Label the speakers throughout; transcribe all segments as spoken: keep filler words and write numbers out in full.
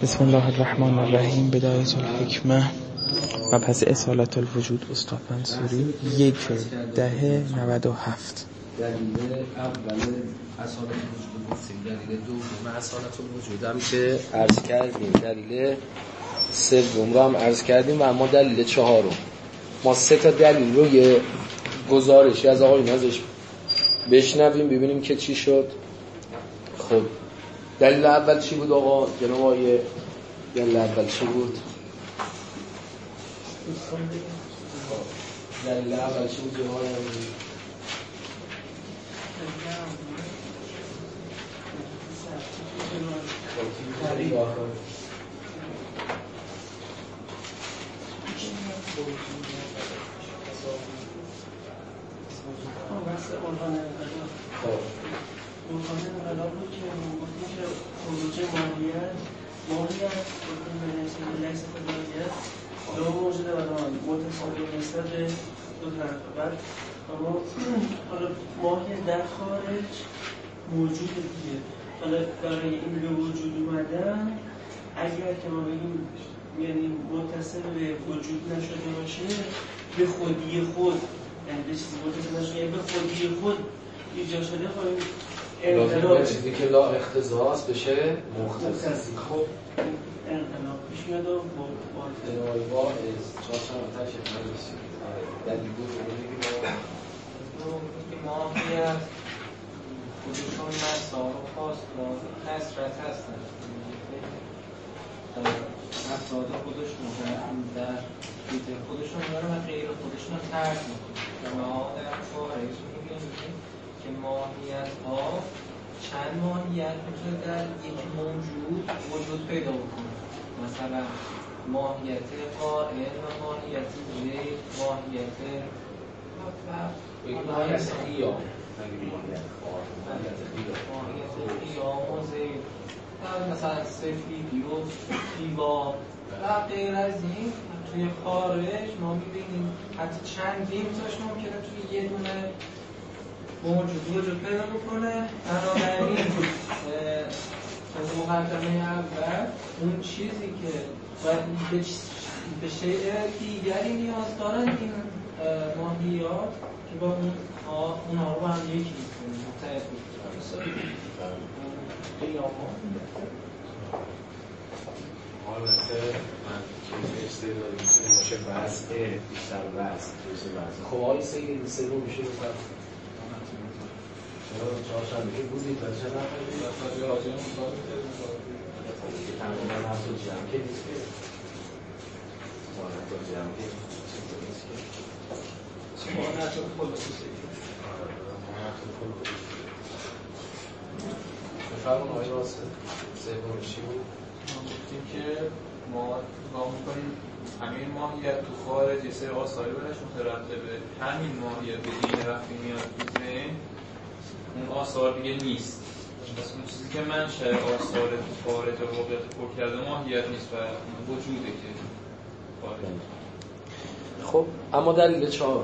Speaker 1: بسم الله الرحمن الرحیم. بدایت الحکمه و پس اصالت الوجود استاد منصوری یک ده نود و هفت.
Speaker 2: دلیل اول اصالت الوجود گفتیم، دلیل دوم اصالت الوجود هم که عرض کردیم، دلیل سوم رو هم عرض کردیم و اما دلیل چهارم ما سه تا دلیل رو یه گزارشی از آقای ازش بشنویم ببینیم که چی شد. خب دلیل اول چی بود آقا جناب آقای؟ دلیل اول چی بود؟ دلیل اول چی بود جناب آقای؟
Speaker 3: عنوان انقلاب بود که گفتیم که خروج ماهیت ماهیت گفتیم به نسبت لیس خداییت دو موجود بدان متصادم نسبت به دو طرف. بعد اما حالا ماهیت در خارج موجود دیگه، حالا برای این به وجود اومدن اگر که ما بگیم یعنی متصل به وجود نشده باشه به خودی خود، یعنی به چیزی متصل نشده یعنی به خودی خود ایجاد شده، خواهیم
Speaker 2: انقلاب چیزی که لا اختصاص بشه مختص.
Speaker 3: خب انقلاب پیش میاد و با
Speaker 2: با با از چهارشنبه آتش نمیشه دلیل بود بگیم
Speaker 4: که ماهیت خودشون مسار و خاص و حسرت هستن، افراد خودشون در بیت خودشون دارن و غیر خودشون ترک میکنن و ما در خارج میبینیم که ماهیت ها چند ماهیت میتونه در یک موجود وجود پیدا بکنه، مثلا ماهیت قائل و ماهیت غیر، ماهیت
Speaker 2: ماهیت قیام،
Speaker 4: ماهیت قیام و زیر، مثلا سفیدی و دیوار و غیر از این. توی خارج ما میبینیم حتی چندین تاش ممکنه توی یه دونه موجود وجود پیدا بکنه. بنابراین از مقدمه اول اون چیزی که به شیء دیگری نیاز دارن این ماهیات که با اون اونها رو با هم یکی میکنیم متحد میکنیم.
Speaker 2: البته من چیزی استعدادی میتونه باشه وضع بیشتر وضع خب آقای سید سه رو میشه بکنم چرا چهارشنبه که بودید و چه نفردید؟
Speaker 5: بساجه حاجه مصابه
Speaker 2: که تقریبا هفت و جمع که نیست که مانت و جمع که نیست که
Speaker 5: مانت و خلصوصی
Speaker 2: مانت و خلصوصی بفرمون آقای واسه سوم چی بود؟
Speaker 5: گفتیم که ما نگاه میکنیم همین ماهیت تو خارج یه سری آثاری برش مترتبه به همین ماهیت به دین وقتی میاد تو ذهن اون آثار دیگه نیست، پس اون چیزی که منشأ آثار تو خارج و واقعیت پر کرده ماهیت نیست و وجوده که خارج.
Speaker 2: خب اما دلیل چهار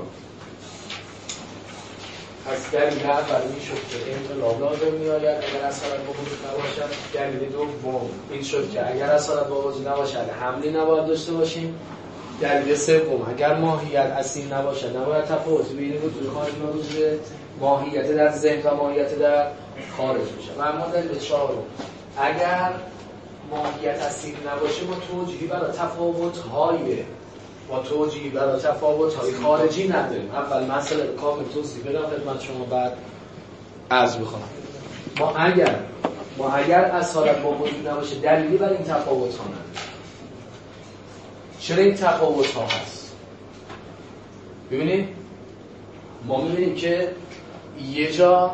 Speaker 2: پس دلیل اول میشد که انقلاب لازم میآید اگر اصالت با وجود نباشد. دلیل دوم این شد که اگر اصالت با وجود نباشد حملی نباید داشته باشیم. دلیل سوم اگر ماهیت اصیل نباشد نباید تفاوتی بین وجود خارج و وجود ماهیت در ذهن و ماهیت در خارج میشه. و اما دلیل چهارم اگر ماهیت اصیل نباشه ما توجیهی برای تفاوت‌های ما توجیهی برای تفاوت‌های خارجی نداریم. اول مسئله رو کامل توضیح بدم خدمت شما بعد عرض می‌کنم. ما اگر ما اگر اصالت با وجود نباشه دلیلی برای این تفاوت‌ها نداریم. چرا این تفاوت‌ها هست؟ ببینید ما می‌بینیم که یه جا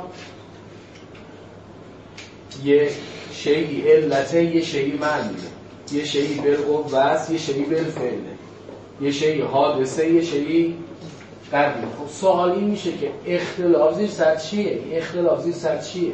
Speaker 2: یه شیئی علته، یه شیئی معنیه، یه شیئی بالقوه است، یه شیئی بالفعله، یه شیئی حادثه، یه شیئی قدیم. خب سوالی میشه که اختلاف زیر سر چیه؟ این اختلاف زیر سر چیه؟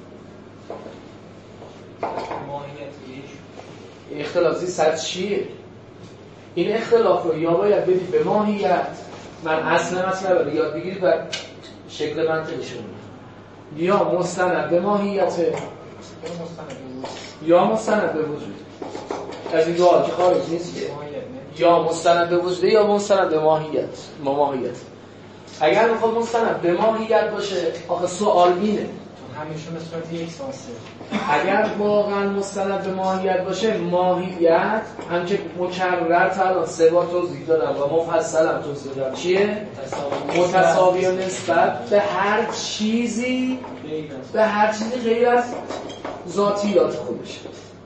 Speaker 2: اختلاف زیر سر چیه؟ این اختلاف رو یا باید بدید به ماهیت، من اصلا اصلا رو یاد بگیرید و شکل منطقیشون یا مستند به ماهیت یا مستند به وجود. از این دو که خارج نیست که یا مستند به وجوده یا مستند به ماهیت ماهیت. اگر میخواد مستند به ماهیت باشه آخه سوال اینه
Speaker 4: همیشه نسبت یک سانسه.
Speaker 2: اگر واقعا مستند به ماهیت باشه ماهیت هم که مکرر تا سه بار توضیح دادم و مفصل هم توضیح دادم چیه؟ متساوی نسبت به هر چیزی به هر چیزی غیر از ذاتیات خودشه،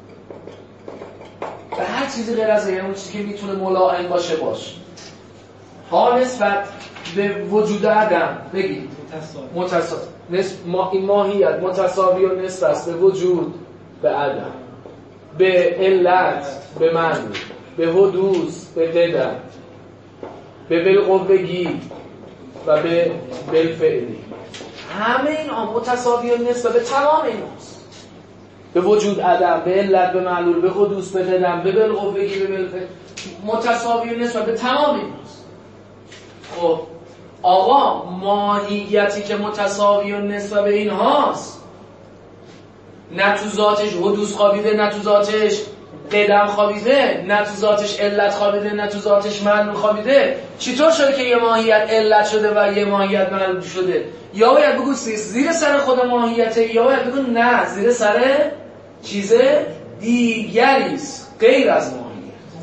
Speaker 2: به هر چیزی غیر از اون چیزی که میتونه ملائم باشه باشه. ها نسبت به وجود عدم بگید متساوی نسب ما این ماهیت متساوی و نسبت به وجود به عدم، به علت، به معنی، به حدوث، به قدم، به بالقوگی و به بالفعلی. همه این ها متساوی و نسبت به تمام این هاست. به وجود عدم، به علت، به معلول، به حدوث، به قدم، به بالقوگی، به بالفعلی، متساوی و نسبت به تمام این هاست. خب آقا ماهیتی که متساوی و نسبت به این هاست نه تو ذاتش حدوث خوابیده، نه تو ذاتش قدم خوابیده، نه تو ذاتش علت خوابیده، نه تو ذاتش معلول خوابیده، چطور شده که یه ماهیت علت شده و یه ماهیت معلول شده؟ یا باید بگو زیر سر خود ماهیته یا باید بگو نه زیر سر چیز دیگریست غیر از ماهیت.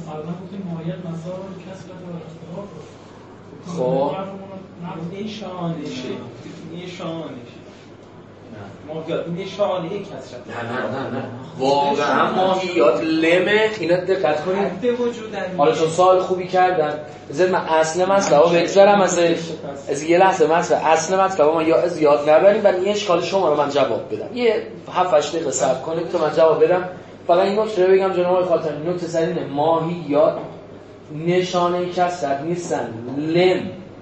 Speaker 2: خب
Speaker 6: این شانشه این شانشه ماهیات این شانه یک کسرت.
Speaker 2: نه نه نه نه واقعا ماهیات لمه. اینا دقت کنید
Speaker 6: به وجودن.
Speaker 2: حالا چون سوال خوبی کردن بذار من اصل مسئله رو بگذارم از از یه لحظه مسئله اصل مسئله ما یا زیاد نبریم و این اشکال شما رو من جواب بدم. یه هفت هشت دقیقه صبر کنید تا من جواب بدم. فقط این نکته رو بگم جناب آقای خاتمی، نکته سر اینه ماهیات نشانه کسرت نیستن، لم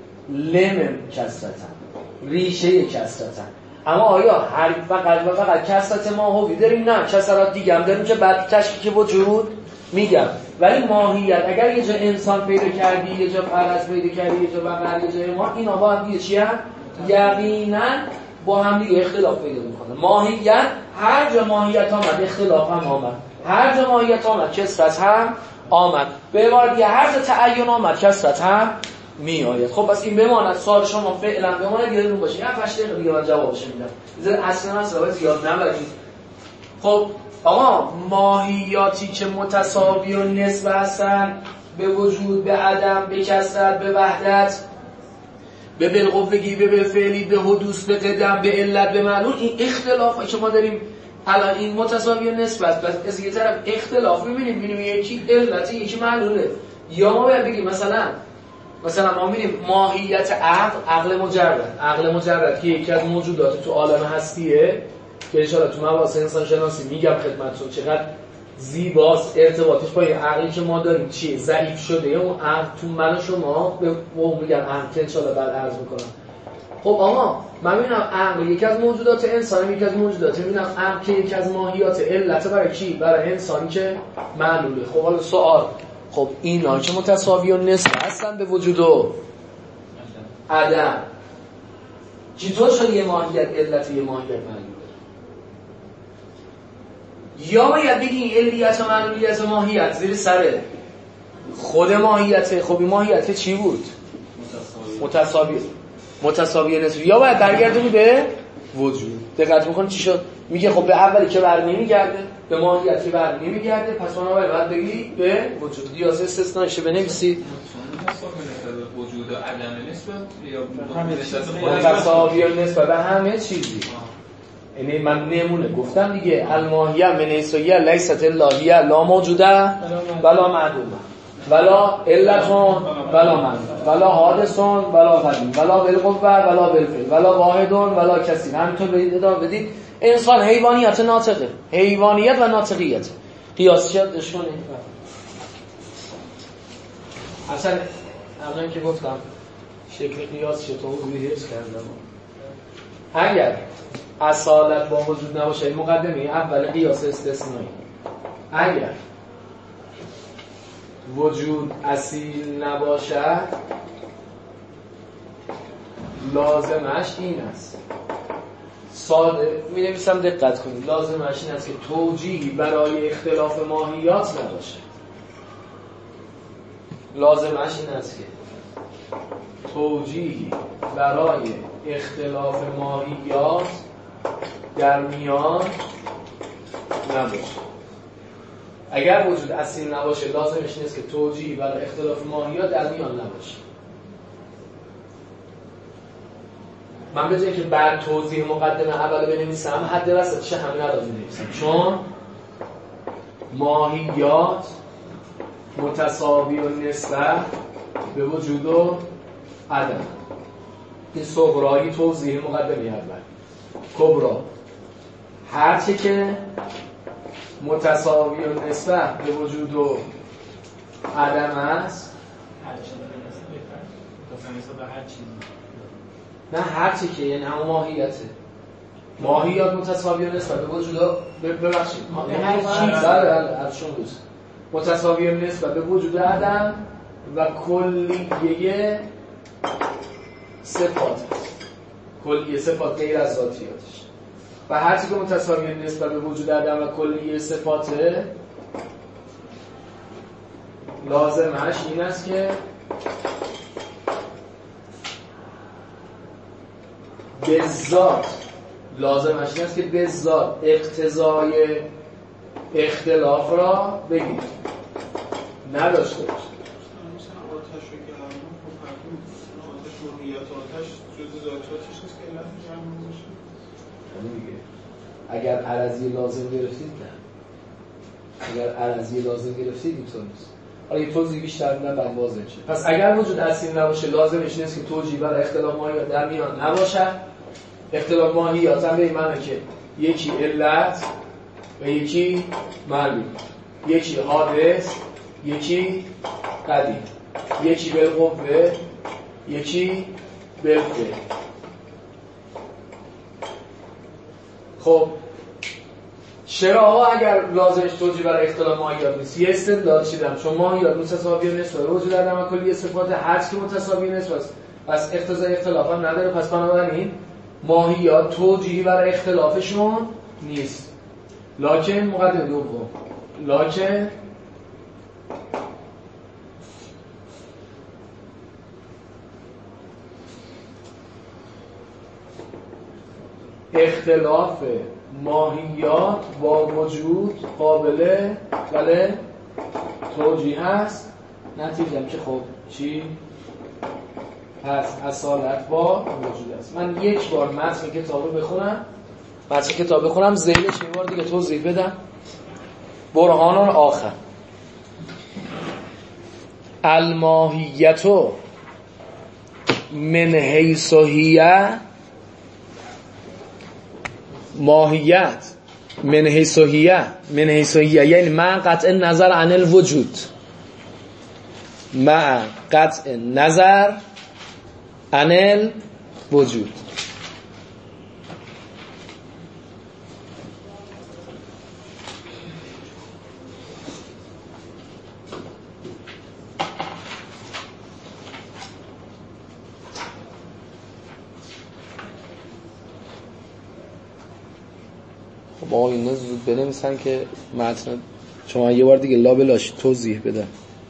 Speaker 2: لم کسرتن، ریشه کسرتن. اما آیا هر فقط و فقط کسرت ماهوی داریم؟ نه، کسرات دیگه هم داریم که بعد تشکیک وجود میگم. ولی ماهیت اگر یه جا انسان پیدا کردی، یه جا فرس پیدا کردی، یه جا بقر، یه جا ما، اینا با هم دیگه چی هم؟ یقینا با هم دیگه اختلاف پیدا میکنه. ماهیت هر جا ماهیت آمد اختلاف هم آمد، هر جا ماهیت آمد کسرت هم آمد، به عبارت دیگه هر جا تعین آمد کسرت هم می آید. خب پس این بماند، سوال شما فعلا بماند، یادتون باشه یه هفت دقیقه دیگه من جوابش میدم. بذار اصلا مسئله زیاد نبرید. خب آقا ماهیاتی که متساوی و نسبت هستن به وجود، به عدم، به کسرت، به وحدت، به بالقوگی، به بالفعلی، به حدوث، به قدم، به علت، به معلول، این اختلافی که ما داریم الان این متساوی و نسبت بس از یه طرف اختلاف می‌بینیم، می‌بینیم یکی علتی یکی معلوله. یا ما باید بگیم مثلا مثلا ما می‌بینیم ماهیت عقل، عقل مجرد، عقل مجرد که یکی از موجودات تو عالم هستیه که ان شاءالله تو مباحث انسان شناسی میگم خدمتتون چقدر زیباست ارتباطش با این عقلی که ما داریم چیه ضعیف شده. اون عقل تو من و شما به اون میگم عقل که ان شاءالله بعد عرض میکنم. خب آقا من میبینم عقل یکی از موجودات انسان، یکی از موجودات میبینم عقل که یکی از ماهیات علت برای کی؟ برای انسانی که معلوله. خب حالا سوال، خب اینا که متساوی و نسبت هستن به وجود و عدم، چطور شد یه ماهیت علت یه ماهیت معلوله؟ یا باید بگیم علیت و معلولیت و ماهیت زیر سره خود ماهیت. خب این ماهیت چی بود؟ متساوی متساوی نسبی. یا باید برگردونی به وجود. دقت می‌کنی چی شد؟ میگه خب به اولی که بر نمیگرده، به ماهیتی بر نمیگرده، پس اون اول باید بگی به وجود. دیاسه استثنائیشه بنویسید.
Speaker 5: وجود و عدم نسبت یا
Speaker 2: متساوی نسبت به همه چیزی. یعنی من نمونه گفتم دیگه، الماهیه من ایسویه لیست اللهیه لا موجوده ولا معدومه ولا علتون ولا معلوم ولا حادثون ولا قدیم ولا بالقوه ولا بالفعل ولا واحدون ولا کسی. همینطور بدید ادامه بدید. انسان حیوانیت ناطقه، حیوانیت و ناطقیت قیاسیت دشونه. اصلا الان که گفتم شکل قیاس چطور روی حفظ کردم. اگر اصالت با وجود نباشه، مقدمه اول قیاس استثنایی، اگر وجود اصیل نباشد لازمش این است ساده می نویسم دقت کنید. لازمش این است که توجیهی برای اختلاف ماهیات نباشه. لازمش این است که توجیهی برای اختلاف ماهیات در میان نباشه. اگر وجود اصلی نباشه لازمش این است که توجیهی برای اختلاف ماهیات در میان نباشه. من به جای که بعد توضیح مقدمه اول بنویسم حد وسطش همین الان بنویسم، چون ماهیات متساوی و نسبت به وجود و عدم. این صغرایی توضیح مقدمه اول. کبرا هرچی که متساوی و نسبت به وجود و عدم است، نه هرچی که یعنی همون ماهیته. ماهیات متساوی و نسبت به وجود و ببخشید هر چیز از شما دوست متساوی و نسبت به وجود عدم و کلیه صفات است. کلیه صفات غیر از ذاتیاتش. و هرچی که متساوی نسبت به وجود عدم و کلیه صفاته لازمش این است که به ذات لازمش این است که به ذات اقتضای اختلاف را بگیرید، نداشته باشه.
Speaker 7: مثلا آتش و گرما خب فرقی آتش موقعیت آتش جز ذاتیاتش نیست که علت گرما باشه.
Speaker 2: همین دیگه. اگر عرضی لازم گرفتید نه. اگر عرضی لازم گرفتید اینطور نیست. حالا یه توضیح بیشتر میدم بعد واضح میشه. پس اگر وجود اصلی نباشه لازمش نیست که توجیه برای اختلاف ماهیات در میان نباشه. اختلاف ماهیات هم به این معنی که یکی علت و یکی معلول، یکی حادث، یکی قدیم، یکی بالقوه، یکی بالفعل. خب چرا آقا اگر لازمش توجیه برای اختلاف ماهیات نیست؟ یه استدلال چیدم چون ماهیات متساوی نسبت به وجود عدم و کلیه صفات هرچی که متساوی نسبت پس اقتضای اختلاف هم نداره. پس بنابراین ماهیات توجیهی برای اختلافشون نیست. لکن مقدمه دوم لکن اختلاف ماهیات با وجود قابل بله توجیه هست. نتیجه هم که خب چی؟ پس اصالت با وجود است. من یک بار متن کتاب بخونم، متن کتاب بخونم ذیلش یه بار دیگه توضیح بدم. برهان آخر الماهیتو من حیث هی، ماهیت من حیث هی من حیث هی یعنی مع قطع نظر عن الوجود، مع قطع نظر عن الوجود. خب آقا اینا زود بنویسن که متن شما یه بار دیگه لابلاش توضیح بدم.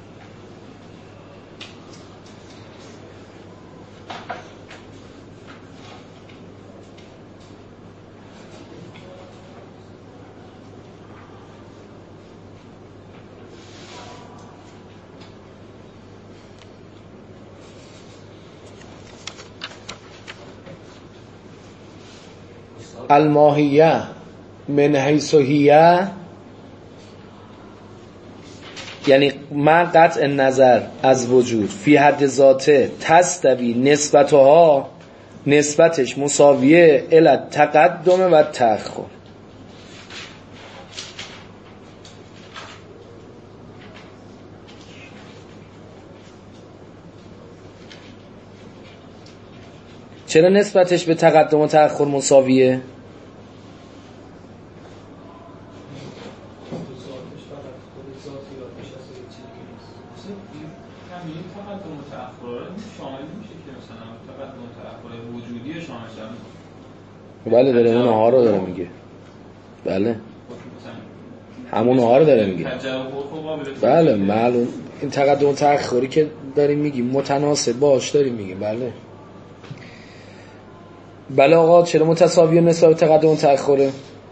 Speaker 2: الماهیه من حیث هی یعنی من قطع نظر از وجود فی حد ذاته تستوی نسبتها، نسبتش مساویه الی تقدم و تأخر. چرا نسبتش به تقدم و تأخر مساویه؟ بله داره اونها رو داره میگه. بله همونها رو داره میگه. بله معلوم این تقدم و تأخری که داریم میگیم متناسب باش داریم میگیم. بله بله آقا چرا متساوی نسبت به تقدم و تأخره؟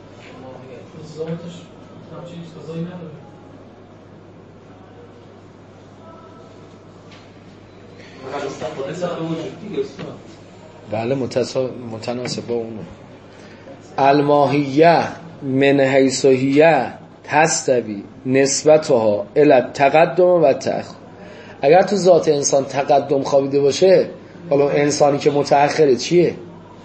Speaker 2: بله متسا... متناسب با اونه. الماهیه من حیث هی تستوی نسبتها الی تقدم و تأخر. اگر تو ذات انسان تقدم خوابیده باشه، حالا انسانی که متأخره چیه؟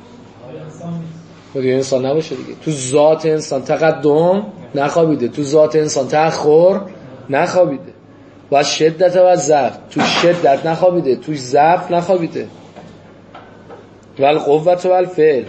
Speaker 2: دیگه انسان نباشه دیگه. تو ذات انسان تقدم نخوابیده، تو ذات انسان تأخر نخوابیده. و شدت و ضعف، تو شدت نخوابیده، تو ضعف نخوابیده. و القوت و الفعل،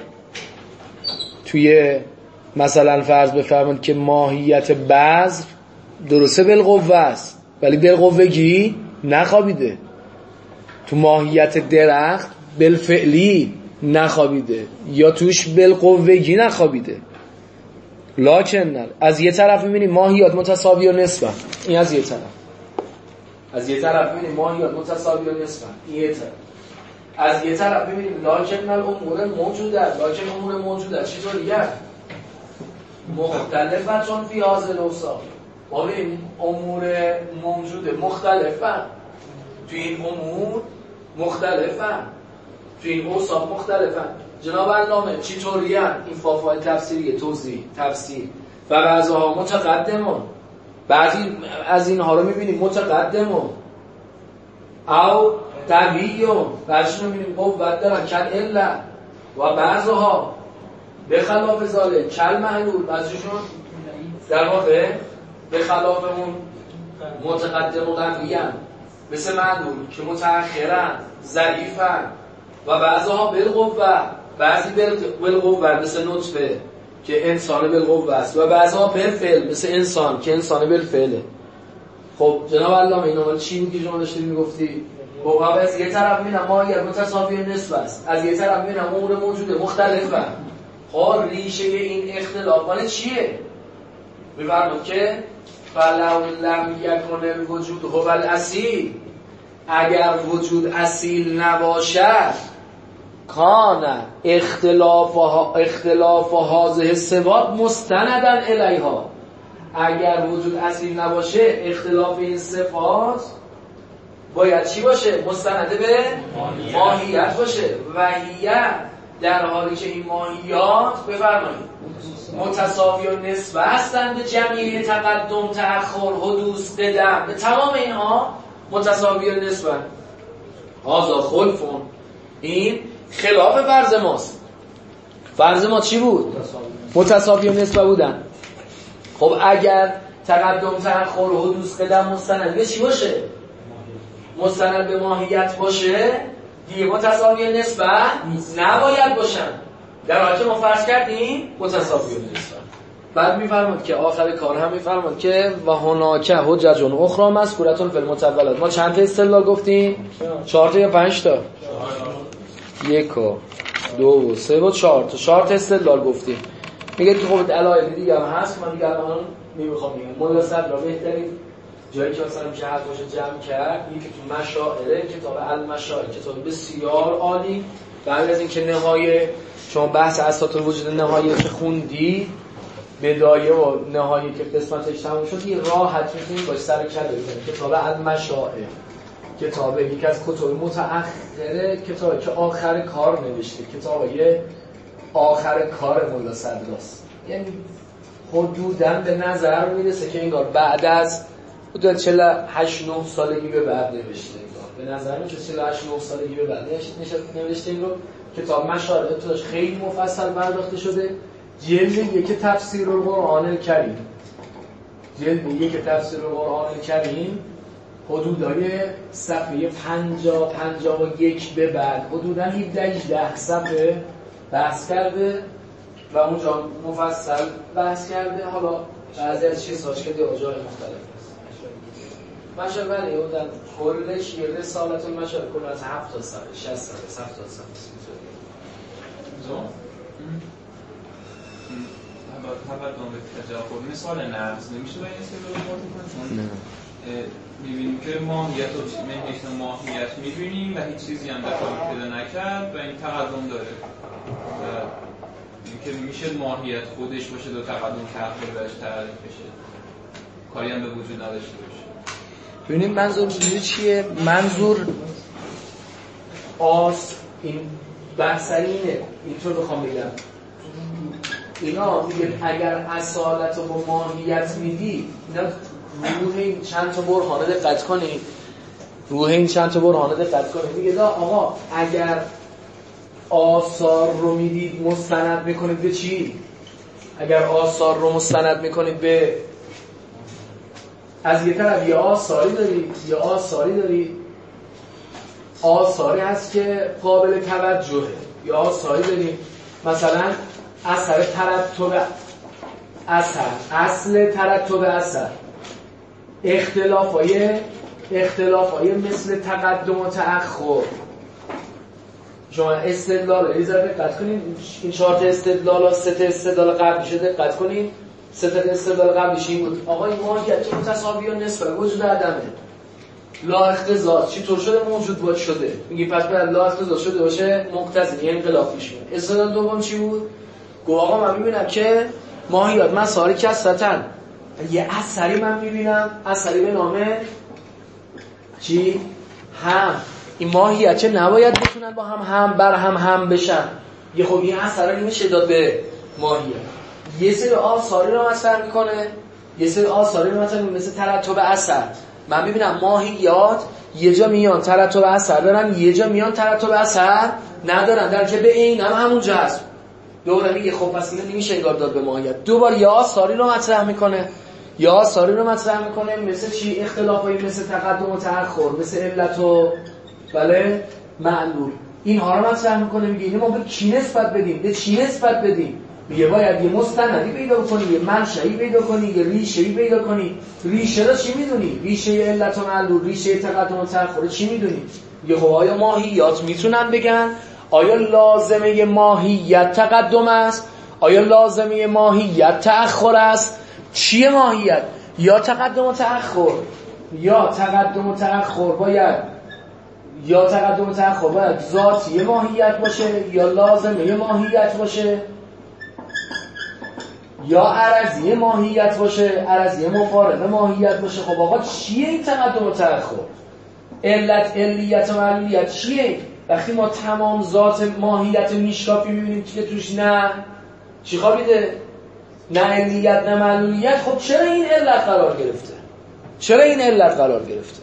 Speaker 2: توی مثلا فرض بفرمایید که ماهیت بذر درسته بالقوه است ولی بالقوگی نخوابیده. تو ماهیت درخت بالفعلی نخوابیده یا توش بالقوگی نخوابیده. لکن از یه طرف میبینیم ماهیات متساوی و نسبت، این از یه طرف. از یه طرف میبینیم ماهیات متساوی و نسبت، این یه طرف. از یه طرف میبینیم لکن الامور موجوده، لکن امور موجوده چطوریه؟ مختلفتون فی هذا الاوصاف. ما ببینیم امور موجوده مختلفن، تو این امور مختلفن، تو این اوصاف مختلفن. جناب علامه چطوریه؟ این فافای تفسیریه، توضیح تفسیر. و بعضها متقدمون، بعضی از اینها رو میبینیم متقدمون او طبیعیون، بعضیشون رو میبینیم قوت دارن کل الا. و بعضها به خلاف ذالک کل معلول، بعضیشون در واقع به خلاف اون متقدم و قویان مثل معلول که متأخرن ضعیفن. و بعضها بالقوه، بعضی بالقوه مثل نطفه که انسان بالقوه است. و بعضها بالفعل مثل انسان که انسان بالفعله. خب جناب علامه اینا مال چی بود که شما داشتید میگفتی؟ خب از یه طرف میبینم ماهیت متساوی نسبت است، از یه طرف میبینم امور موجوده مختلفه. خب ریشه این اختلاف مال چیه؟ میفرماد که فلو لم یکن الوجود هو الاصیل، اگر وجود اصیل نباشد کان اختلاف اختلاف هذه الصفات مستندا الیها، اگر وجود اصیل نباشه اختلاف این صفات باید چی باشه؟ مستند به ماهیت باشه. و هی در حالی که این ماهیات بفرمایید متساوی و نسبت هستند به جمعیه تقدم تأخر حدوث قدم، به تمام اینها متساوی و نسبت. هذا خلفون، این خلاف فرض ماست. فرض ما چی بود؟ متساوی و نسبت بودن. خب اگر تقدم تأخر حدوث قدم مستند به چی باشه؟ مستند به ماهیت باشه دیگه متساوی نسبت نباید باشن، در حالی که ما فرض کردیم متساوی نسبت. بعد میفرماد که آخر کار هم میفرماد که و هناک حجج اخرى مذکورة فی المتولات. ما چند تا اصطلاح گفتیم؟ چهار تا یا پنج تا؟ یک و دو و سه و چهار تا. چهار تا اصطلاح گفتیم. میگه که خب دلایل دیگه هم هست، من دیگه الان نمیخوام بگم. مولا صدرا بهترین جایی که مثلا میشه حد باشه جمع کرد این که تو مشاعره، کتاب المشاعر کتاب بسیار عالی. بعد از اینکه نهایه شما بحث اساس الوجود نهایه که خوندی، بدایه و نهایه که قسمتش تموم شد، یه راحت میتونید باش سر کله بزنید. کتاب المشاعر کتاب یکی از کتاب متأخره، کتابی که آخر کار نوشته، کتابی آخر کار مولا صدراست. یعنی حدوداً به نظر میرسه که انگار بعد از حدود چهل و هشت نه سالگی به بعد نوشته. به نظر میاد چهل و هشت نه سالگی به بعد نوشته این رو. کتاب مشاعر ابتداش خیلی مفصل پرداخته شده. جلد یک تفسیر القرآن الکریم، جلد یک تفسیر القرآن الکریم حدودای صفحه پنجاه پنجاه و یک به بعد حدوداً هفده هجده صفحه بحث کرده و اونجا مفصل بحث کرده. حالا بعضی از چیزهاش که در جای مختلف مشاعر بله اون در کلش یه رسالت المشاعر کل از هفتاد صفحه شصت صفحه هفتاد صفحه
Speaker 5: تقدم به تجاهل مثال نقض نمیشه با این استدلال کنیم؟ نه. می‌بینیم که ماهیت و مهیت و ماهیت می‌بینیم و هیچ چیزی هم دفاع پیدا نکرد و این تقدم داره. و اینکه میشه ماهیت خودش باشه دو تقدم تأخیر بهش تعریف بشه. کاری هم به وجود نداشته باشه.
Speaker 2: ببینید منظور چیه؟ منظور آس این بحث اینه اینطور بخوام بگم اینا میگه اگر اصالت رو با ماهیت میدی اینا روح این چند تا برهانه دقت کنید روح این چند تا برهانه دقت کنید میگه دا آقا اگر آثار رو میدید مستند میکنید به چی؟ اگر آثار رو مستند میکنید به از یه طرف یه آثاری دارید یه آثاری دارید آثاری هست که قابل توجهه یا آثاری دارید مثلا اثر ترتب اثر اصل ترتب اثر اختلافای اختلافای مثل تقدم و تأخر شما استدلال رو ایزا دقت کنید این چهار تا استدلال و سه تا استدلال قبلیشه دقت کنید سه تا استدلال قبلیش این بود آقا این ماهیت متساوی و نسبت وجود عدمه لا اختزاز چی طور شده موجود باید شده میگی پس باید لا اختزاز شده باشه مقتضی یعنی انقلاب میشه استدلال دوم چی بود گو آقا من میبینم که ماهیات مساری کسرتن یه اثری من میبینم اثری به نام چی هم این ماهیت چه نباید بتونن با هم هم بر هم هم بشن یه خب این اثر رو نمیشه داد به ماهیت یه سری آثاری رو مطرح میکنه یه سری آثاری رو مطرح مثل ترتب اثر من میبینم ماهیات یه جا میان ترتب اثر دارن یه جا میان ترتب اثر ندارن در که به این هم همونجا هست دوباره میگه خب پس اینو نمیشه انگار داد به ماهیت دوباره یه آثاری رو مطرح میکنه یا آثاری رو مطرح میکنه مثل چی اختلافایی مثل تقدم و تأخر مثل علت و بله معلول اینها رو مطرح میکنه میگه اینو ما به چی نسبت بدیم به چی نسبت بدیم میگه باید یه مستندی پیدا کنی یه منشئی پیدا کنی یه ریشه‌ای پیدا کنی ریشه رو چی میدونی ریشه علت و معلول ریشه تقدم و تأخر چی میدونی میگه خب آیا ماهیات میتونن بگن آیا لازمه ماهیت تقدم است آیا لازمه ماهیت تأخر است چیه ماهیت یا تقدم و تأخر یا تقدم و تأخر باید یا تقدم و تأخر باید ذاتی ماهیت باشه یا لازمه ماهیت باشه یا عرضی ماهیت باشه عرضی مفارقه ماهیت باشه خب آقا چیه این تقدم و تأخر علت علیت و معلولیت چیه وقتی ما تمام ذات ماهیت میشکافی میبینیم که توش نه چی خوابیده نه علیت نه معلولیت خب چرا این علت قرار گرفته چرا این علت قرار گرفته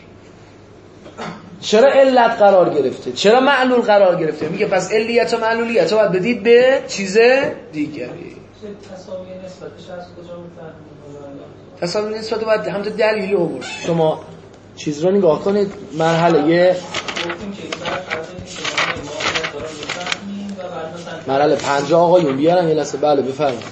Speaker 2: چرا علت قرار گرفته چرا معلول قرار گرفته میگه پس علیت و معلولیت رو باید بدید به چیز دیگری
Speaker 4: تساوی نسبتش از کجا میفهمید
Speaker 2: تساوی نسبت باید هم تا دلیلی آورد شما چیز رو نگاه کنید مرحله یه مرحله پنجاه آقایون بیارن یه لحظه بله بفرمایید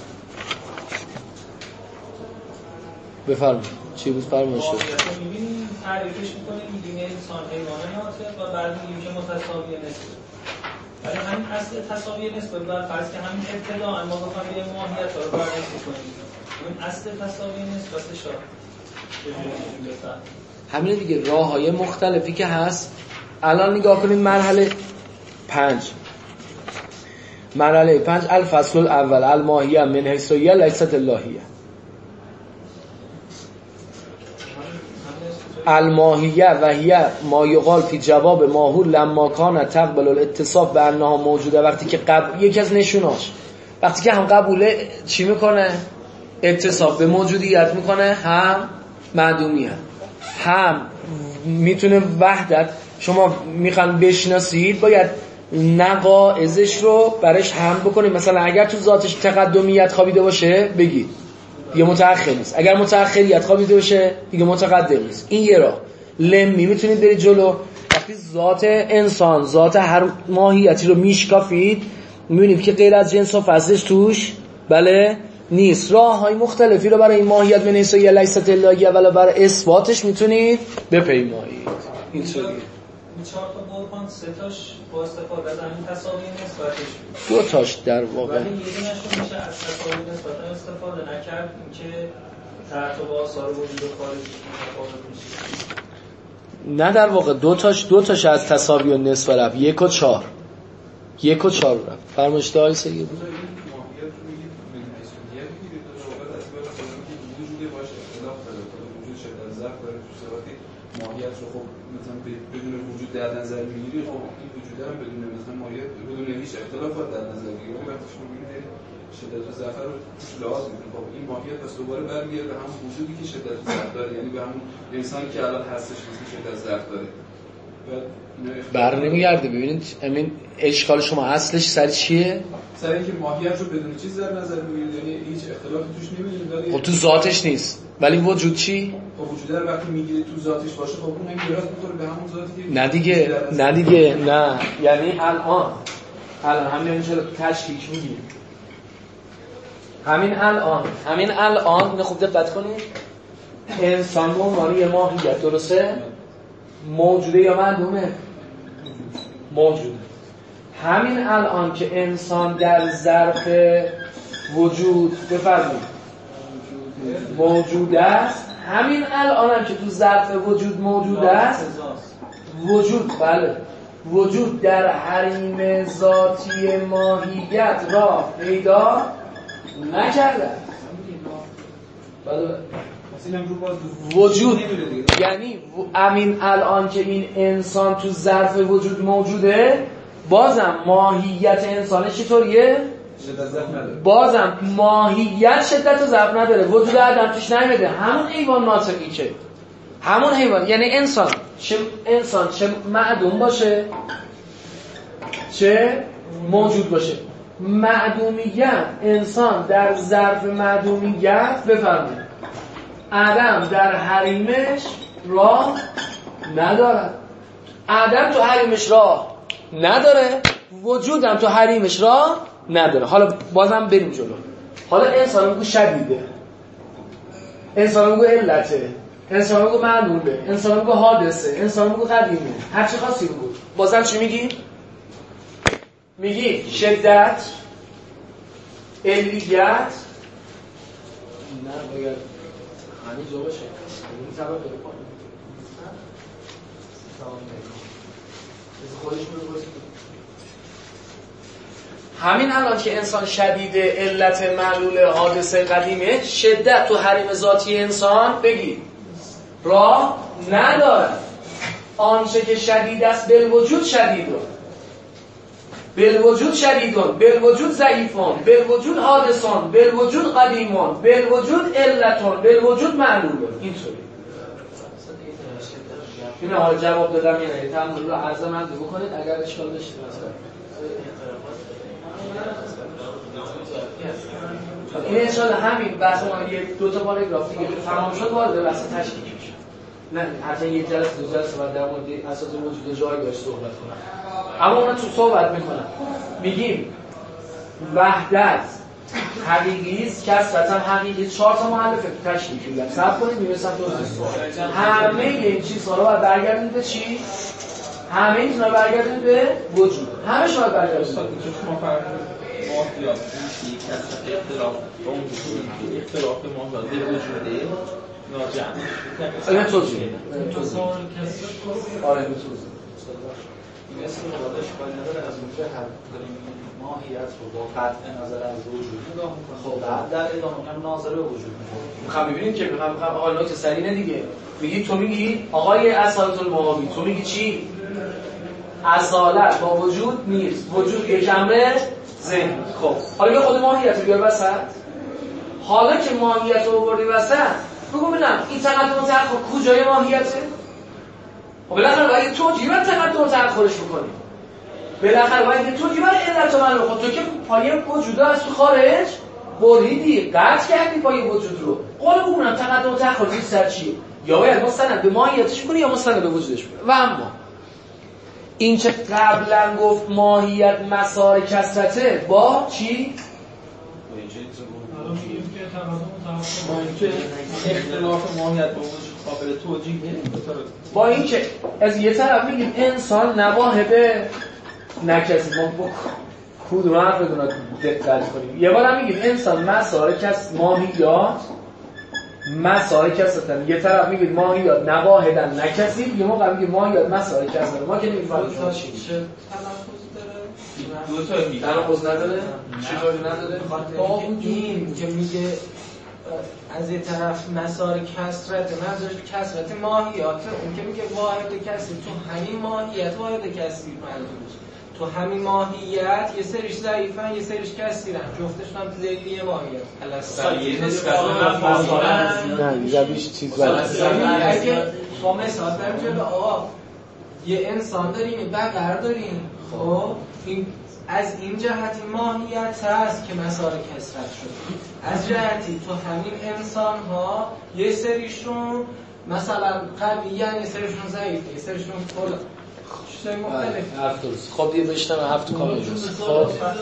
Speaker 2: بفرمایید چی بود فرمایش شد
Speaker 4: می‌بینیم تعریفش می‌کنیم می‌گیم انسان حیوان ناطق و بعد می‌گیم که متساوی نسبت ولی همین اصل تساوی نسبت بر فرض که همین ابتداء ما بخوایم یه ماهیت رو بررسی کنیم این اصل تساوی نسبتش رو
Speaker 2: همین دیگه راه‌های مختلفی که هست الان نگاه کنید مرحله پنج مرحله پنج الفصل الاول الماهیه من حیثیه لیست اللهیه الماهیه و هیه ما یقال فی جواب ماهور لما کان تقبل الاتصاف به انها موجوده وقتی که قبول یکی از نشوناش وقتی که هم قبوله چی میکنه اتصاف به موجودیت میکنه هم معدومیت هم میتونه وحدت شما میخوان بشناسید باید نقائضش رو برش هم بکنید مثلا اگر تو ذاتش تقدمیت خوابیده باشه بگید دیگه متأخر نیست اگر متأخریت خوابیده باشه دیگه متقدم نیست این یه راه لمی میتونید برید جلو وقتی ذات انسان ذات هر ماهیتی رو میشکافید میبینید که غیر از جنس و فصلش توش بله نیست راه های مختلفی رو برای این ماهیت من حیثیه لیست اللهیه ولی برای اثباتش میتونید بپیمایید این طوریه
Speaker 4: این چهار تا برهان سه تاش با استفاده از همین تساوی نسبتش
Speaker 2: دو تاش در واقع
Speaker 4: ولی یه دونه‌شون میشه از تساوی نسبت استفاده نکرد، اینکه ترتیب آثار وجود خارجی متفاوت میشه.
Speaker 2: نه در واقع دو تاش دو تاش از تساوی و نصف رفت، یک و چهار یک و چهار رفت. فرمایشت های سریع بود.
Speaker 8: ماهیت رو خب مثلا بدون وجود در نظر میگیری، خب این وجود هم بدون مثلا ماهیت بدون هیچ اختلافات در نظر میگیری. وقتی شما میبینید شدت و ضعف رو لحاظ میکنید، خب این ماهیت پس دوباره برمیگرده به همون وجودی که شدت و ضعف داره، یعنی به همون انسانی که الان هستش مثلا شدت و ضعف داره.
Speaker 2: بر نمیگرده. ببینید امین اشکال شما اصلش سر چیه؟
Speaker 8: سر اینکه ماهیت رو بدون چیز در نظر میگیرید، یعنی هیچ اختلافی توش نمیبینید. ولی
Speaker 2: خب تو ذاتش نیست، ولی وجود چی؟
Speaker 8: خب وجود رو وقتی میگیرید تو ذاتش باشه، خب اون هم میراث میخوره به همون ذاتی که
Speaker 2: نه دیگه نه دیگه نه یعنی الان الان همین اینجا تو تشکیک میگیم، همین الان همین الان اینو خوب دقت کنید، انسان به عنوان یه ماهیت درسته؟ موجوده یا معدومه؟ موجوده. همین الان که انسان در ظرف وجود بفرمایید موجود است، همین الان هم که تو ظرف وجود موجود است، وجود بله وجود در حریم ذاتی ماهیت را پیدا نکرده. بله وجود یعنی همین الان که این انسان تو ظرف وجود موجوده، بازم ماهیت انسان چطوریه؟ بازم ماهیت شدت و ضعف نداره، وجود آدم توش نمیده، همون حیوان ناطقی که همون حیوان، یعنی انسان چه انسان چه معدوم باشه چه موجود باشه، معدومیت انسان در ظرف معدومیت بفرمایید آدم در حریمش راه نداره، آدم تو حریمش راه نداره، وجودم تو حریمش راه نداره. حالا بازم بریم جلو. حالا انسان میگو شدیده، انسان میگو علته، انسان میگو معلومه، انسان میگو حادثه، انسان میگو قدیمه، هر چی خاصی بگو. بازم چی میگی؟ میگی شدت، علیت، نه باید همین جا باشه، این سبب داره کنیم خودش میگو. همین الان که انسان شدیده، علت، معلول، حادثه، قدیمه، شدت تو حریم ذاتی انسان بگید راه نداره. آنچه که شدید است بالوجود شدیدون، بالوجود شدیدون، بالوجود ضعیفون، بالوجود حادثون، بالوجود قدیمون، بالوجود علتون، بالوجود معلولون. اینطوری این حال جواب دادم. یعنی تمام رو عرض من دو کنید اگر اشکال داشته مثلا این انشاءالله همین بحث ما یک دو تا پاراگراف دیگه تمام شد وارد بحث تشکیک میشه. نه حتی یک جلسه دو جلسه بعد در مورد اساس وجود جای داشت صحبت کنم، اما اون تو صحبت میکنم میگیم وحدت حقیقی است، کثرت حقیقی. چهار تا مؤلفه تو تشکیک میگم، صبر کنید میرسم تو همه این چیزها رو بعد برگردونید به چی؟ همه این رو برگردونید به وجود، همه شما برگردونید
Speaker 6: شما فرمودید ماهیات میشه کثرت اختلاف با اون اختلاف ماهیات به وجوده ناجمع.
Speaker 2: این توضیح توضیح آره این توضیح
Speaker 9: این اسم مقادش باید نداره از اونجا هم داریم ماهیت رو با قطع نظر از وجود نگاه میکنم. خب بعد در ادامه هم ناظر به وجود میکنم.
Speaker 2: میخوام ببینیم که میخوام میخوام آقا نکته سرینه دیگه. میگی تو میگی آقای اساتید المعامی تو میگی چی؟ اصالت با وجود نیست، وجود یک امر ذهن. خب حالا بیا خود ماهیت رو بیار وسط. حالا که ماهیت رو آوردی وسط بگو ببینم این تقدم و تأخر کجای ماهیته؟ خب بالاخره باید توجیه بر تقدم و تأخرش بکنی، بالاخره باید توجیه بر علت و معلوم. خب تو که پایه وجود از تو خارج بریدی، قطع کردی پایه وجود رو. قول بگونم تقدم و تأخر نیست سر چیه؟ یا باید مستند به ماهیتش کنی یا مستند به وجودش کنی. و اما این چه قبلا گفت ماهیت مسار کثرته با چی؟
Speaker 6: اختلاف ماهیت با وجود قابل توجیه
Speaker 2: با این که از یه طرف میگیم انسان نواهب نکسی ما با کدوم حرف بدون دقت کنیم. یه بار هم میگیم انسان مسارک از ماهیات مسارک هستن، یه طرف میگیم ماهیات نواهدن نکسی، یه موقع میگیم ماهیات مسارک هستن. ما که نمیفهمیم چی میشه.
Speaker 6: دو تا میگه
Speaker 2: تناقض نداره؟ چطوری نداره؟
Speaker 4: با این که میگه از یه طرف مسار کسرت منظورش کسرت ماهیات، اون که میگه واحد کسری تو همین ماهیت واحد کسری منظورش تو همین ماهیت یه سریش ضعیفن یه سریش کسیرن، جفتش هم تو ذیلی ماهیت
Speaker 6: الاسالیه نسبت
Speaker 2: نه دیگه بیش چیز
Speaker 4: باید اگه با مثال بریم جلو آقا یه انسان داریم بقر داریم، خب این از این جهتی ماهیت هست که مسار کسرت شد، از جهتی تو همین انسان ها یه سریشون مثلا قوی یعنی یه سریشون ضعیفه یه سریشون فلا چیزای مختلف.
Speaker 2: هفت روز خب دیگه بشتم هفت کامل روز. خب
Speaker 6: یه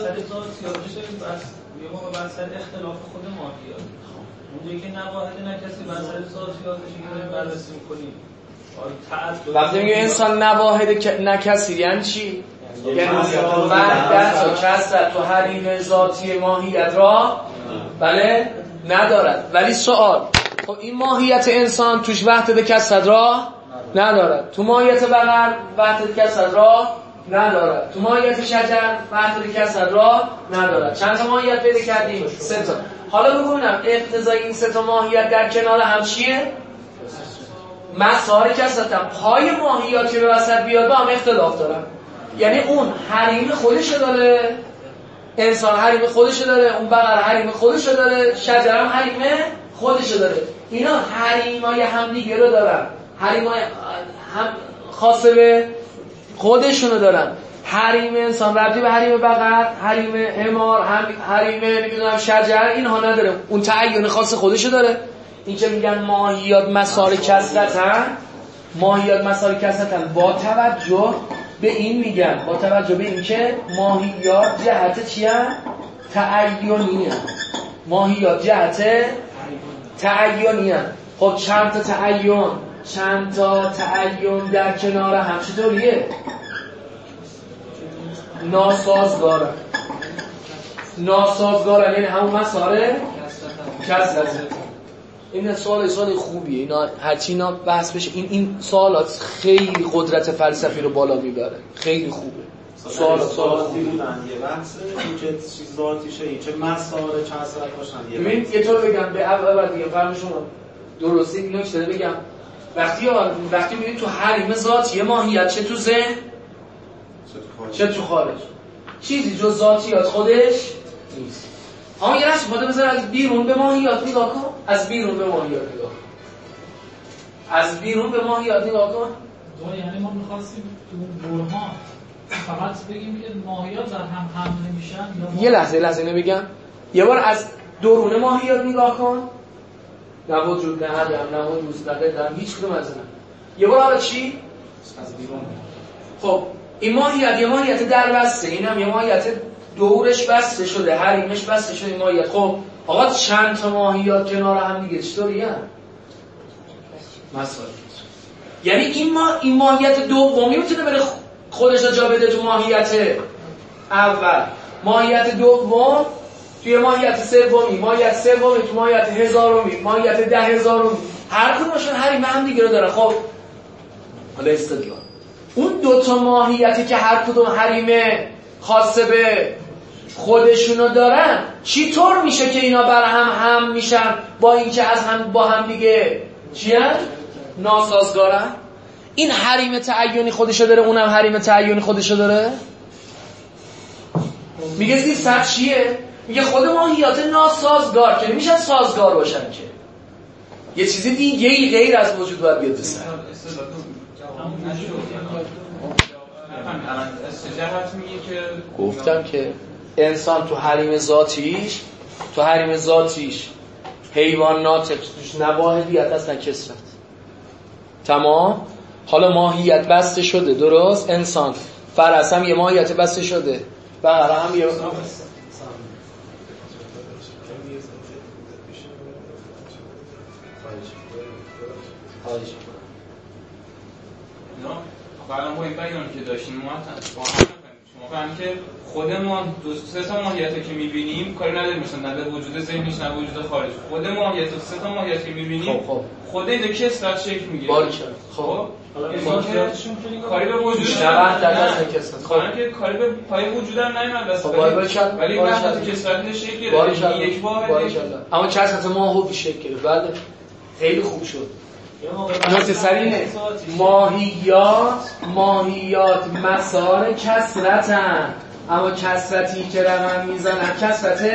Speaker 6: موقع بحث اختلاف خود ماهیات اونجایی که نواهد نکسی بحث ذاتیاتش که داریم بررسی می‌کنیم
Speaker 2: وقتی میگه انسان نواهد نکسی یعنی چی؟ یعنی وحدت و کسرت و حریم ذاتی ماهیت را بله ندارد. ولی سوال خب این ماهیت انسان توش وحدت کسرت را ندارد، تو ماهیت بقر وحدت کسرت را ندارد، تو ماهیت شجر وحدت کسرت را ندارد. چند تا ماهیت پیدا کردیم؟ سه تا. حالا بگوینم اقتضای این سه تا ماهیت در کنار هم چیه؟ مسار کسرت هم پای ماهیات که به وسط بیاد با هم اختلاف دارن. یعنی اون حریم خودشو داره، انسان حریم خودشو داره، اون بقر حریم خودشو داره، شجر هم حریم خودشو داره. اینا حریمای همدیگه رو دارن، حریمای هم خاصه به خودشونو دارن. حریم انسان ربطی به حریم بقر، حریم حمار، حریم نمیدونم شجر اینها نداره، اون تعین خاص خودشو داره. این که میگن ماهیات مسار کسرتن، ماهیات مسار کسرتن با توجه به این میگن، با توجه به این که ماهیات جهت چیه؟ تعینیه. ماهیات جهت تعینیه. خب چند تا تعین چند تا تعین در کنار هم چطوریه؟ ناسازگاره. ناسازگاره یعنی همون مساره کسرته. این سوال سوال خوبیه، اینا هرچی اینا بحث بشه این این سوالات خیلی قدرت فلسفی رو بالا میبره، خیلی خوبه. سوال سوالاتی
Speaker 9: بودن یه بحثه این چه چیز ذاتیشه، این چه مسائل کسرت باشن.
Speaker 2: ببین یه طور بگم به اول دیگه فرض شما درستی اینو چه بگم، وقتی وقتی میگی تو حریم ذاتی ماهیت چه تو ذهن چه تو خارج، چیزی جز ذاتیات خودش نیست. اما یه رشت خواهده بذار از بیرون به ماهیات نگاه کن، از بیرون به ماهیات نگاه کن، از بیرون به ماهیات نگاه کن.
Speaker 10: یعنی ما میخواستیم تو اون برهان فقط بگیم که ماهیات در هم حمله میشن.
Speaker 2: یه لحظه لحظه اینو بگم، یه بار از درون ماهیات نگاه کن، نه وجود نه عدم نه وجود نه قدم هیچ کدوم از اینا. یه بار حالا چی؟ از بیرون. خب این ماهیت یه ماهیت در بسته، اینم یه ماهیت دورش بسته شده، حریمش بسته شده این ماهیت. خب آقا چند تا ماهیات کنار هم دیگه چطوری هست؟ مسائل. یعنی این ما این ماهیت دومی میتونه بره خودش رو جا بده تو ماهیت اول، ماهیت دوم توی ماهیت سومی، ماهیت سومی تو ماهیت هزارمی، ماهیت ده هزارمی، هر کدومشون حریم هم دیگه رو داره. خب حالا استدلال اون دو تا ماهیتی که هر کدوم حریمه خاصه به خودشونو دارن، چی طور میشه که اینا بر هم هم میشن با اینکه از هم با هم دیگه چیه؟ ناسازگارن. این حریم تعینی خودشو داره، اونم حریم تعینی خودشو داره. میگه زیر سر چیه؟ میگه خود ماهیات ناسازگار که نمیشن سازگار باشن، که یه چیزی دیگه ای غیر از وجود باید بیاد بسن. گفتم که انسان تو حریم ذاتیش تو حریم ذاتیش حیوانات توش نواهدیت هستن کسرت. تمام. حالا ماهیت بسته شده، درست؟ انسان فرس هم یه ماهیت بسته شده، بقره هم یه خارج میکنن.
Speaker 5: نه الان با این بیانی که داشتیم ما با هم شما فهمید که خود ما دو سه تا ماهیت که می‌بینیم کاری نداریم، مثلا نه وجود ذهنیش نه وجود خارج. خود ماهیت سه تا ماهیت که می‌بینیم
Speaker 2: خب خب
Speaker 5: خود این که استاد شکل میگیره.
Speaker 2: باریکلا. خب
Speaker 5: حالا کاری به وجود
Speaker 2: شبه در از کسرت.
Speaker 5: خب که کاری به پای وجود هم نمیاد است. ولی وقتی کسرت شکل گرفت یک واحد
Speaker 2: اما کسرت ما خوب شکل گرفت. بله خیلی خوب شد. نکته سرینه ماهیات ماهیات مسار کسرتن، اما کسرتی که رقم میزنن کسرت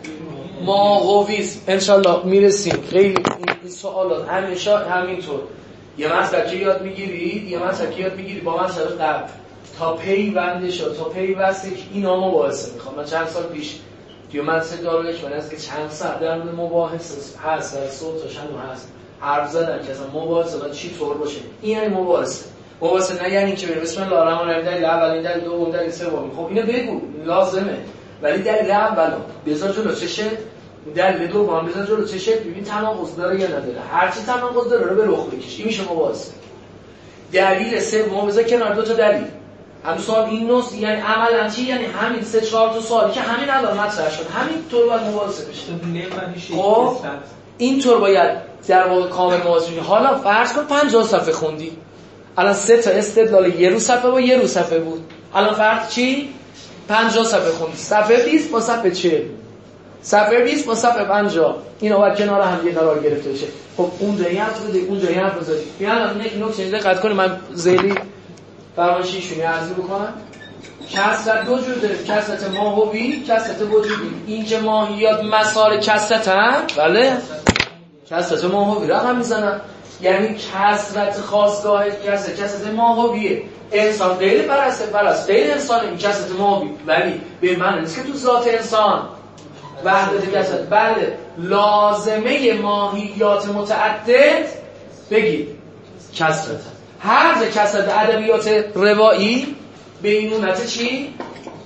Speaker 2: ماهویست. انشالله میرسیم. خیلی این سوالات همیشه همینطور یه مسئله یاد میگیرید یه مسئله یاد میگیرید با مسئله قبل تا پیونده شد تا پیوسته اینا مباحثه میخوام. من چند سال پیش توی مدرسه دارالحکمت از که چند ساعت در مورد مباحثه هست در صوتش هم هست حرف زدن که اصلا مباحثه باید چی طور باشه. این یعنی مباحثه. مباحثه نه یعنی که بسم الله الرحمن الرحیم دلیل اولین دلیل دوم دلیل سوم. خب اینو بگو لازمه، ولی دلیل اولو بذار جلو چشه، دلیل دوم بذار جلو چشه، ببین تناقض داره یا نداره. هر چی تناقض داره رو به رخ بکش. این میشه مباحثه. دلیل سوم بذار کنار دو تا دلیل. هم سوال این نوع یعنی عملاً چی؟ یعنی همین سه چهار تا سوالی که همین الان مطرح شد همین طور باید مباحثه بشه. خب اینطور باید در واقع کامل مواجه شدی. حالا فرض کن پنجاه صفحه خوندی، الان سه تا استدلال یه رو صفحه با یه رو صفحه بود، الان فرق چی؟ پنجاه صفحه خوندی، صفحه بیست با صفحه چهل، صفحه بیست با صفحه پنجاه، اینا باید کنار هم یه قرار گرفته بشه. خب اونجا یه حرف بده اونجا یه حرف بزنی. بیان الان یک نکته دقت کنید، من ذیلی فرمایشیشونی عرض بکنم. کسرت دو جور داره، کسرت ماهوی، کسرت وجودی. این که ماهیات مسار کسرتن، بله کسرت ماهوی رقم میزنن، یعنی کسرت خاصگاه کسرت کسرت ماهویه. انسان غیر پرسته پرست غیر انسان، این کسرت ماهوی، ولی به معنی نیست که تو ذات انسان وحدت کسرت. بله لازمه ماهیات متعدد بگید کسرت. هر کسرت ادبیات روایی به اینونت چی؟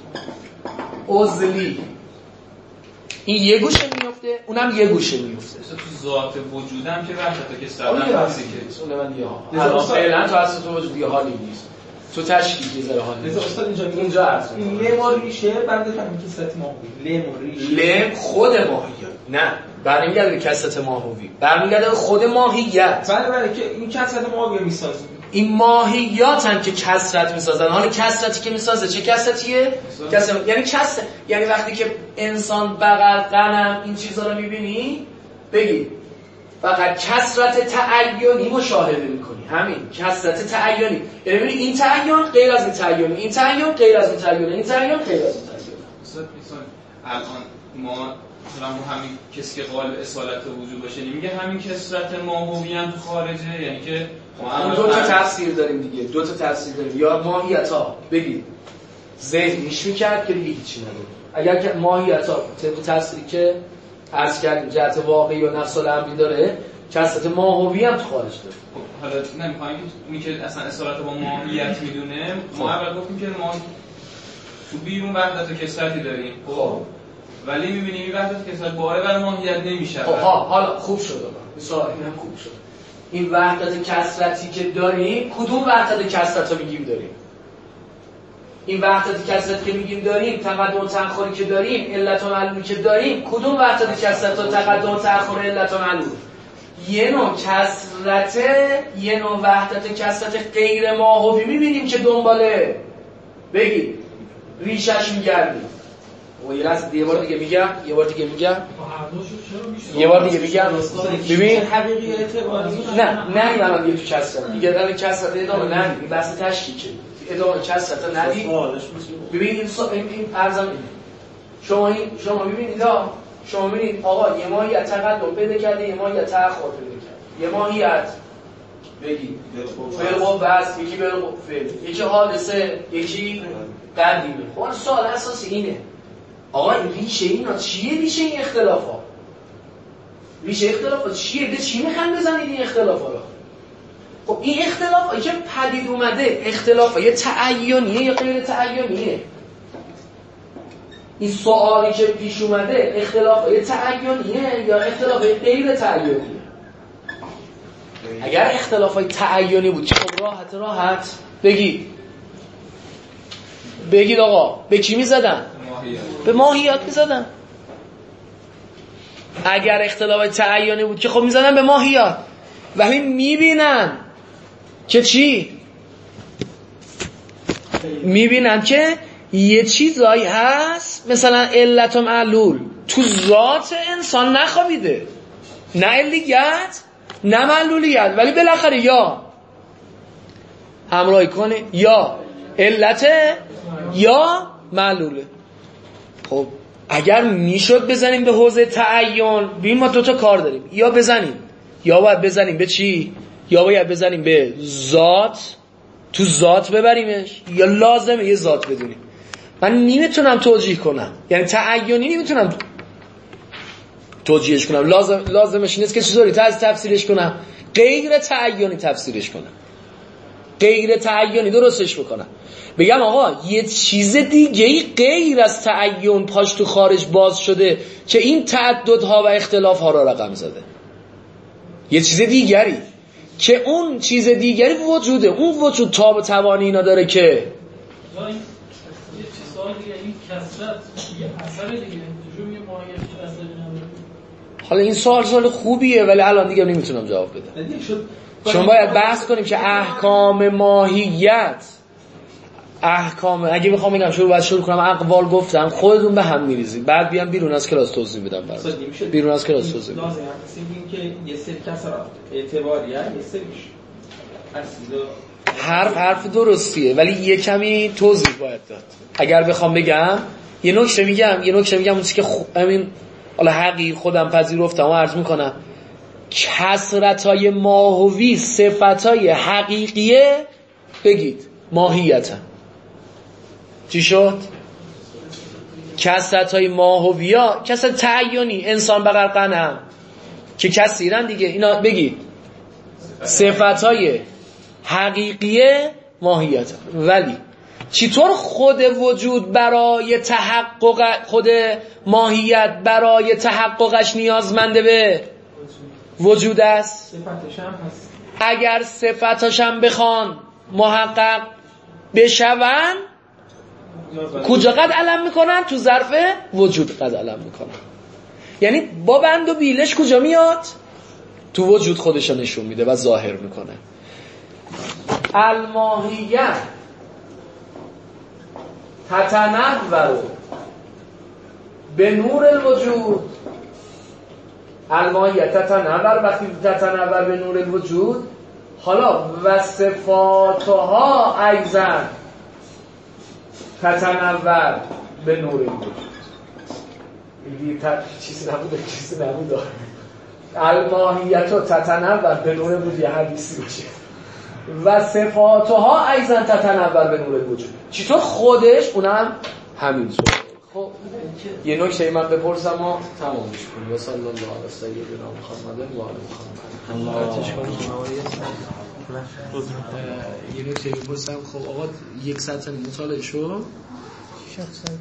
Speaker 2: عضلی. این یه گوشه میفته اونم یه گوشه میفته.
Speaker 5: تو ذات وجودم که وحدت که سردم هستی که
Speaker 2: اون من دیگه ها فعلا تو اصل تو وجود دیگه حالی نیست، تو تشکیل یه ذره حالی نیست.
Speaker 6: استاد اینجا
Speaker 2: اینجا عرض
Speaker 6: این لم و ریشه بعد فهمید که کسرت ماهوی لم و ریشه
Speaker 2: لم خود ماهیت نه برمیگرده به کسرت ماهوی، برمیگرده به خود ماهیت.
Speaker 6: بله بله که این کسرت ماهوی میسازه.
Speaker 2: این ماهیاتن که کسرت میسازن. حالا کسرتی که میسازه چه کسرتیه؟ کسرت یعنی کسرت یعنی وقتی که انسان بغل غنم این چیزا رو میبینی بگی فقط کسرت تعینی مشاهده میکنی. همین کسرت تعینی، یعنی ببین این تعین غیر از این تعین، این تعین غیر از این تعین، این تعین غیر از این تعین.
Speaker 5: استاد الان ما مثلا همین کسی که قائل اصالت وجود باشه میگه همین کسرت ماهوی هم تو خارجه، یعنی که
Speaker 2: ما دو تا تفسیر داریم دیگه، دو تا تفسیر داریم. یا ماهیت‌ها بگید ذهنیش میکرد که دیگه هیچی نداره. اگر که ماهیت‌ها طبق تفسیری که عرض کردیم جهت واقعی و نفس الامری داره، کسرت ماهوی هم تو خارج داره.
Speaker 5: حالا نمی‌خوایم اونی که اصلا اصالت با ماهیت میدونه، ما اول گفتیم که ما تو بیرون وحدت و کسرتی داریم. خب ولی می‌بینیم این وحدت کسرت باره بر ماهیت نمیشه.
Speaker 2: خب حالا خوب شد آقا. مثلا اینم خوب شد. این وحدت کسرتی که داریم کدوم وحدت کسرت رو میگیم داریم؟ این وحدت کسرت که میگیم داریم، تقدم و تأخری که داریم، علت و معلولی که داریم، کدوم وحدت کسرت و تقدم و تأخر علت و معلول؟ یه نوع کسرت، یه نوع وحدت کسرت غیر ماهوی میبینیم که دنباله بگید ریشش میگردیم. و یه لحظه یه بار دیگه میگم یه بار دیگه میگم یه بار دیگه میگم ببین
Speaker 6: حقیقی اعتباری
Speaker 2: نه نه این الان دیگه تو کسرت دیگه در کسرت ادامه ندید. این بحث تشکیکه، ادامه کسرت ندید. ببین این این ارزم اینه، شما این شما ببینید شما ببینید آقا یه ماهیت تقدم پیدا کرده، یه ماهیت تأخر پیدا کرده، یه ماهیت بگید بالقوه بس، یکی بالقوه فعل، یکی حادثه، یکی قدیمه. خب سوال اساسی اینه آقا این ریشه اینا چیه؟ ریشه این اختلافا ریشه اختلافا چیه؟ ده چی میخوان بزنید این اختلافا رو؟ خب این اختلافا که پدید اومده اختلافا یه تعینیه یا غیر تعینیه؟ این سوالی که پیش اومده اختلافا یه تعینیه یا اختلاف غیر تعینیه؟ اگر اختلافای تعیینی بود که خب راحت راحت بگی بگید آقا به کی میزدن؟ به ماهیت میزدن. اگر اختلاف تعیینی بود که خب میزدن به ماهیت و همین میبینن که چی؟ میبینن که یه چیزایی هست مثلا علت و معلول تو ذات انسان نخوابیده، نه علیت نه معلولیت، ولی بالاخره یا همراهی کنه یا علت یا معلوله. خب اگر میشد بزنیم به حوزه تعین، ببین ما دوتا کار داریم، یا بزنیم یا باید بزنیم به چی؟ یا باید بزنیم به ذات، تو ذات ببریمش، یا لازمه یه ذات بدونیم. من نمیتونم توجیه کنم، یعنی تعینی نمیتونم توجیهش کنم، لازم لازمش نیست که چطوری تاز تفسیرش کنم، غیر تعینی تفسیرش کنم، غیر تعینی درستش بکنم، بگم آقا یه چیز دیگه ای غیر از تعین پاش تو خارج باز شده که این تعددها و اختلافها را رقم زده، یه چیز دیگری که اون چیز دیگری وجوده، اون وجود تاب و توانی اینا داره که
Speaker 10: یه چیز سوال دیگه، این کسرت یه اثر دیگه چجور یه ماهیت اثری نداره؟
Speaker 2: حالا این سوال سوال خوبیه ولی الان دیگه نمیتونم جواب بدم، چون باید بحث کنیم که احکام ماهیت، احکام اگه بخوام بگم شروع باید شروع کنم اقوال گفتم خودتون به هم میریزید، بعد بیام بیرون از کلاس توضیح میدم براتون، بیرون از کلاس توضیح میدم.
Speaker 6: لازم هست این که یه سری کسرات اعتباریه، یه سریش اصلا
Speaker 2: حرف حرف درستیه ولی یه کمی توضیح باید داد. اگر بخوام بگم یه نکته میگم یه نکته میگم اون چیزی که خ... همین حالا حقیر خودم پذیرفتم و عرض میکنم، کسرتای ماهوی صفتای حقیقیه بگید ماهیتن. چی شد؟ کسرتای ماهوی ها کسرت تعیینی، انسان بغل قنم که کثیرن دیگه، اینا بگید صفتای حقیقیه ماهیت. ولی چطور خود وجود برای تحقق، خود ماهیت برای تحققش نیازمنده به وجود است؟
Speaker 6: صفتش هم هست.
Speaker 2: اگر صفتش هم بخوان محقق بشون کجا قد علم میکنن؟ تو ظرف وجود قد علم میکنن. یعنی با بند و بیلش کجا میاد؟ تو وجود خودش نشون میده و ظاهر میکنه. الماهیت تتنور به نور الوجود، الماهیت تتنور وقتی تتنور به نور الوجود، حالا و صفاتها ایضا تتنور به نور الوجود. این چیزی نبوده چیزی نبوده الماهیت تتنور به نور الوجود یه حدیثی باشه و صفاتها ایضا تتنور به نور الوجود. چطور خودش اونم همین طور. خب یه نکته من بپرسم و تمامش کنیم. و صلی الله علی سیدنا محمد و آل محمد. یه نکته بپرسم، خب آقا یک سطح مطالعه شو